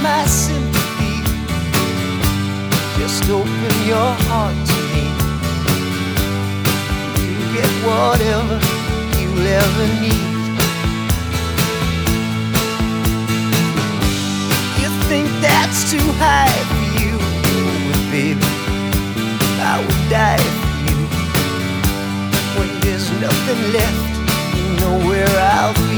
my sympathy. Just open your heart to me. You get whatever you'll ever need. You think that's too high for you, but baby, I would die for you. When there's nothing left, you know where I'll be.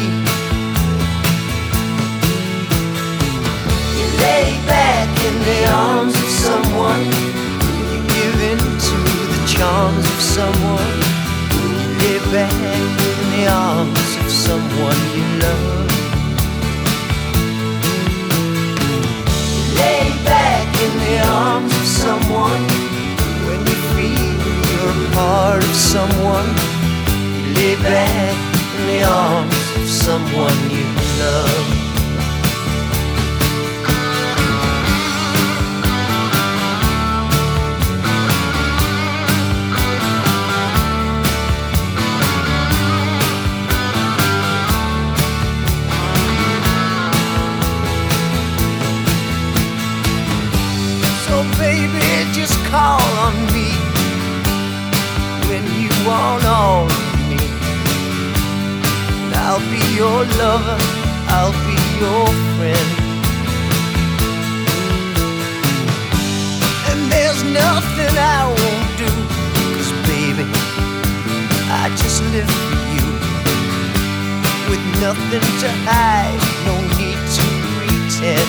You lay back in the arms of someone. You give in to the charms of someone. You lay back in the arms of someone you love. You lay back in the arms of someone. When you feel you're a part of someone, you lay back in the arms of someone you love. So baby, just call on me when you want all of me. I'll be your lover, I'll be your friend. And there's nothing I won't do, 'cause baby, I just live for you. With nothing to hide, no need to pretend.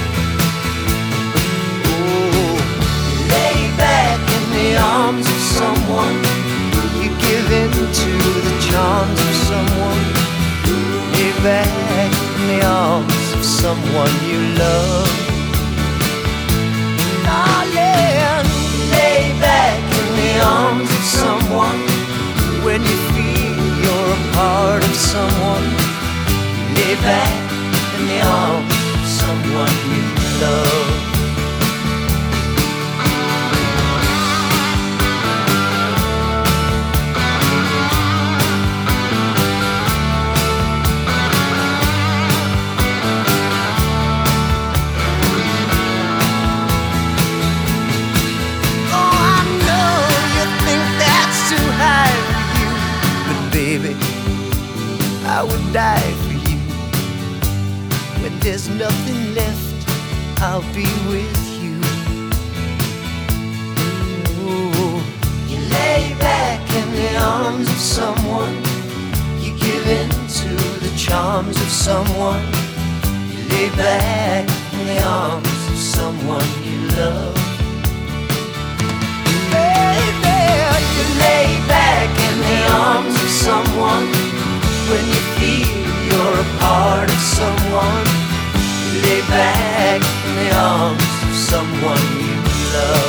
Lay back in the arms of someone. You give in to the charms of someone. Lay back in the arms of someone you love. Darling, lay back in the arms of someone. When you feel you're a part of someone, lay back in the arms of someone you love. I would die for you. When there's nothing left, I'll be with you. Ooh. You lay back in the arms of someone. You give in to the charms of someone. You lay back in the arms of someone you love. Baby, you lay back in the arms of someone. When you feel you're a part of someone, you lay back in the arms of someone you love.